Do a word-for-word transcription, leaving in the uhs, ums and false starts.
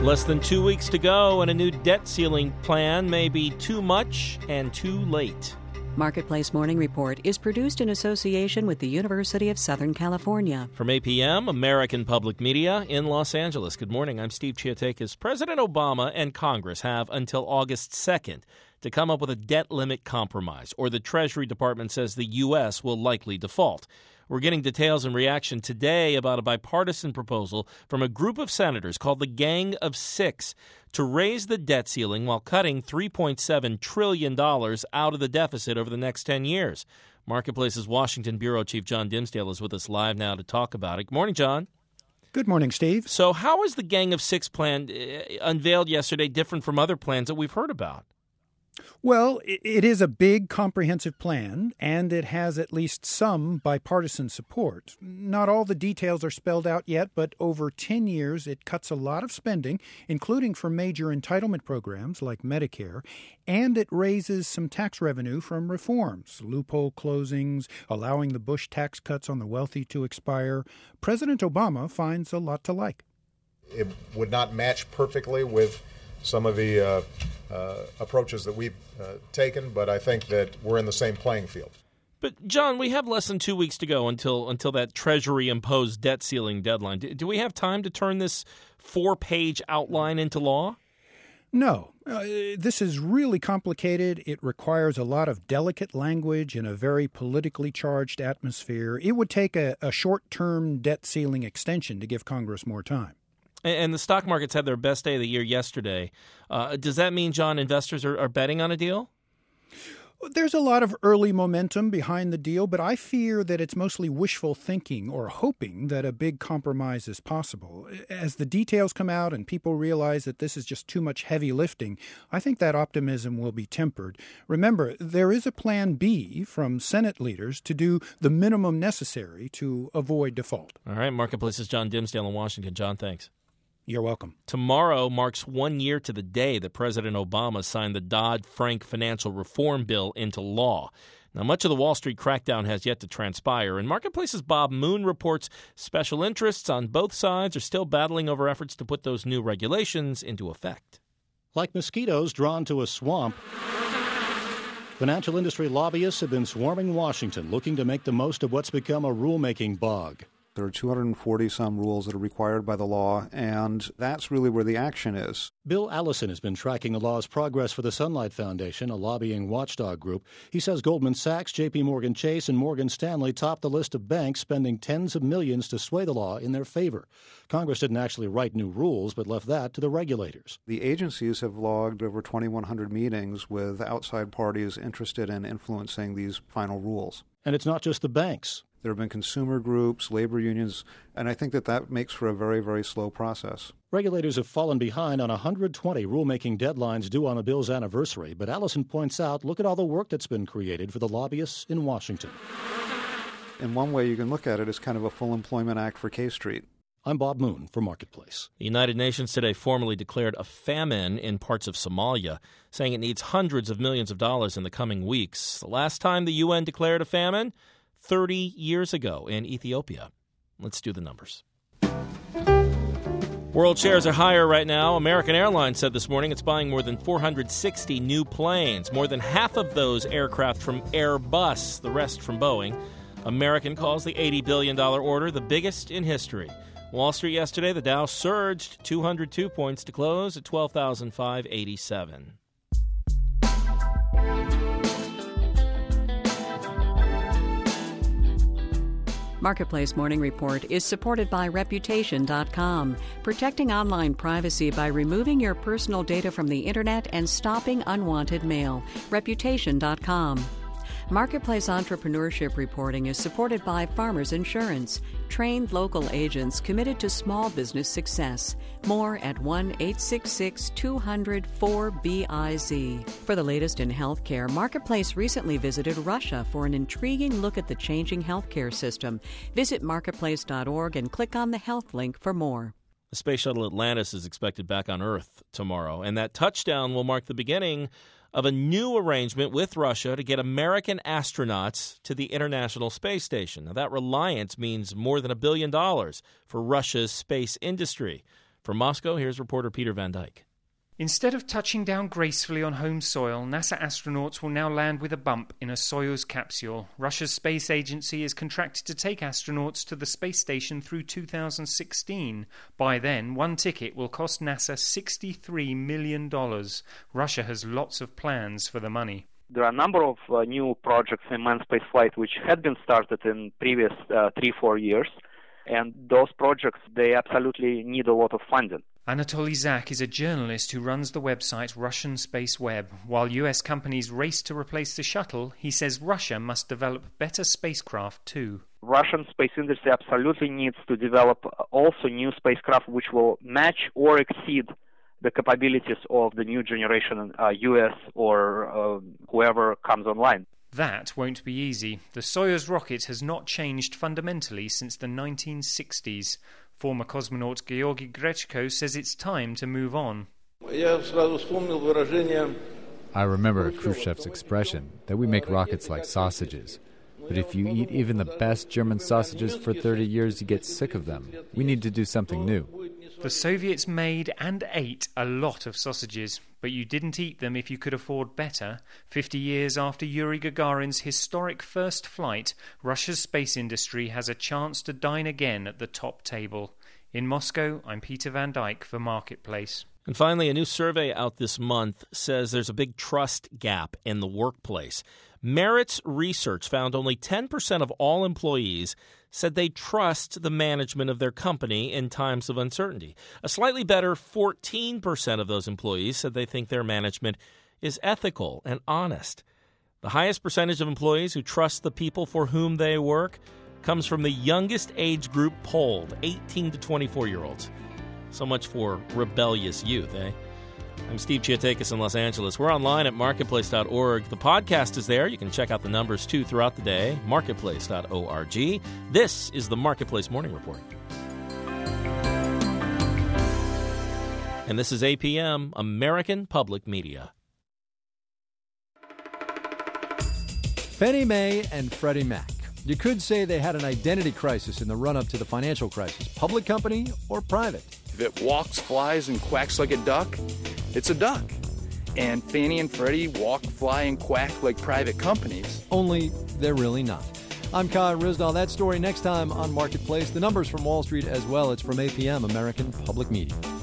Less than two weeks to go, and a new debt ceiling plan may be too much and too late. Marketplace Morning Report is produced in association with the University of Southern California. From A P M, American Public Media in Los Angeles. Good morning. I'm Steve Chiatakis. President Obama and Congress have until August second to come up with a debt limit compromise, or the Treasury Department says the U S will likely default. We're getting details and reaction today about a bipartisan proposal from a group of senators called the Gang of Six to raise the debt ceiling while cutting three point seven trillion dollars out of the deficit over the next ten years. Marketplace's Washington Bureau Chief John Dimsdale is with us live now to talk about it. Good morning, John. Good morning, Steve. So how is the Gang of Six plan uh, unveiled yesterday different from other plans that we've heard about? Well, it is a big, comprehensive plan, and it has at least some bipartisan support. Not all the details are spelled out yet, but over ten years, it cuts a lot of spending, including for major entitlement programs like Medicare, and it raises some tax revenue from reforms, loophole closings, allowing the Bush tax cuts on the wealthy to expire. President Obama finds a lot to like. It would not match perfectly with some of the uh, uh, approaches that we've uh, taken, but I think that we're in the same playing field. But, John, we have less than two weeks to go until until that Treasury-imposed debt ceiling deadline. Do, do we have time to turn this four-page outline into law? No. Uh, this is really complicated. It requires a lot of delicate language in a very politically charged atmosphere. It would take a, a short-term debt ceiling extension to give Congress more time. And the stock markets had their best day of the year yesterday. Uh, does that mean, John, investors are, are betting on a deal? There's a lot of early momentum behind the deal, but I fear that it's mostly wishful thinking or hoping that a big compromise is possible. As the details come out and people realize that this is just too much heavy lifting, I think that optimism will be tempered. Remember, there is a plan B from Senate leaders to do the minimum necessary to avoid default. All right, Marketplace's John Dimsdale in Washington. John, thanks. You're welcome. Tomorrow marks one year to the day that President Obama signed the Dodd-Frank financial reform bill into law. Now, much of the Wall Street crackdown has yet to transpire, and Marketplace's Bob Moon reports special interests on both sides are still battling over efforts to put those new regulations into effect. Like mosquitoes drawn to a swamp, financial industry lobbyists have been swarming Washington, looking to make the most of what's become a rulemaking bog. There are two hundred forty some rules that are required by the law, and that's really where the action is. Bill Allison has been tracking the law's progress for the Sunlight Foundation, a lobbying watchdog group. He says Goldman Sachs, J P. Morgan Chase, and Morgan Stanley top the list of banks spending tens of millions to sway the law in their favor. Congress didn't actually write new rules, but left that to the regulators. The agencies have logged over twenty-one hundred meetings with outside parties interested in influencing these final rules. And it's not just the banks. There have been consumer groups, labor unions, and I think that that makes for a very, very slow process. Regulators have fallen behind on one hundred twenty rulemaking deadlines due on the bill's anniversary, but Allison points out, look at all the work that's been created for the lobbyists in Washington. In one way, you can look at it as kind of a full employment act for K Street. I'm Bob Moon for Marketplace. The United Nations today formally declared a famine in parts of Somalia, saying it needs hundreds of millions of dollars in the coming weeks. The last time the U N declared a famine? thirty years ago in Ethiopia. Let's do the numbers. World shares are higher right now. American Airlines said this morning it's buying more than four hundred sixty new planes, more than half of those aircraft from Airbus, the rest from Boeing. American calls the eighty billion dollars order the biggest in history. Wall Street yesterday, the Dow surged two hundred two points to close at twelve thousand five hundred eighty-seven. Marketplace Morning Report is supported by Reputation dot com, protecting online privacy by removing your personal data from the Internet and stopping unwanted mail. Reputation dot com. Marketplace Entrepreneurship Reporting is supported by Farmers Insurance, trained local agents committed to small business success. More at one eight six six, two hundred, four B I Z. For the latest in healthcare, Marketplace recently visited Russia for an intriguing look at the changing healthcare system. Visit marketplace dot org and click on the health link for more. The space shuttle Atlantis is expected back on Earth tomorrow, and that touchdown will mark the beginning of a new arrangement with Russia to get American astronauts to the International Space Station. Now, that reliance means more than a billion dollars for Russia's space industry. From Moscow, here's reporter Peter Van Dyke. Instead of touching down gracefully on home soil, NASA astronauts will now land with a bump in a Soyuz capsule. Russia's space agency is contracted to take astronauts to the space station through two thousand sixteen. By then, one ticket will cost NASA sixty-three million dollars. Russia has lots of plans for the money. There are a number of uh, new projects in manned spaceflight which had been started in previous uh, three, four years. And those projects, they absolutely need a lot of funding. Anatoly Zak is a journalist who runs the website Russian Space Web. While U S companies race to replace the shuttle, he says Russia must develop better spacecraft too. Russian space industry absolutely needs to develop also new spacecraft which will match or exceed the capabilities of the new generation uh, U S or uh, whoever comes online. That won't be easy. The Soyuz rocket has not changed fundamentally since the nineteen sixties. Former cosmonaut Georgy Grechko says it's time to move on. I remember Khrushchev's expression that we make rockets like sausages. But if you eat even the best German sausages for thirty years, you get sick of them. We need to do something new. The Soviets made and ate a lot of sausages, but you didn't eat them if you could afford better. Fifty years after Yuri Gagarin's historic first flight, Russia's space industry has a chance to dine again at the top table. In Moscow, I'm Peter Van Dyke for Marketplace. And finally, a new survey out this month says there's a big trust gap in the workplace. Merit's research found only ten percent of all employees said they trust the management of their company in times of uncertainty. A slightly better fourteen percent of those employees said they think their management is ethical and honest. The highest percentage of employees who trust the people for whom they work comes from the youngest age group polled, eighteen to twenty-four-year-olds. So much for rebellious youth, eh? I'm Steve Chiatakis in Los Angeles. We're online at marketplace dot org. The podcast is there. You can check out the numbers, too, throughout the day. marketplace dot org. This is the Marketplace Morning Report. And this is A P M, American Public Media. Fannie Mae and Freddie Mac. You could say they had an identity crisis in the run-up to the financial crisis. Public company or private? If it walks, flies, and quacks like a duck, it's a duck. And Fannie and Freddie walk, fly, and quack like private companies. Only they're really not. I'm Kyle Risdall. That story next time on Marketplace. The numbers from Wall Street as well. It's from A P M, American Public Media.